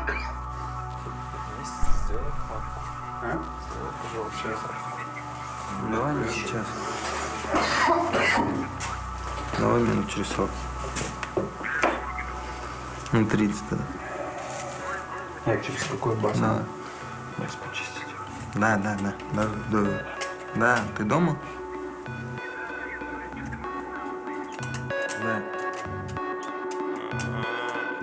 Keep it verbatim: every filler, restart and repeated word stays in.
Сделай хавку. А? Сделай, пожалуйста. Давай не сейчас. Давай минут через сорок. Ну, тридцать тогда. Як через какой бас? Да. Бас почистить. Да, да, да. Да, да. Да, ты дома? Да.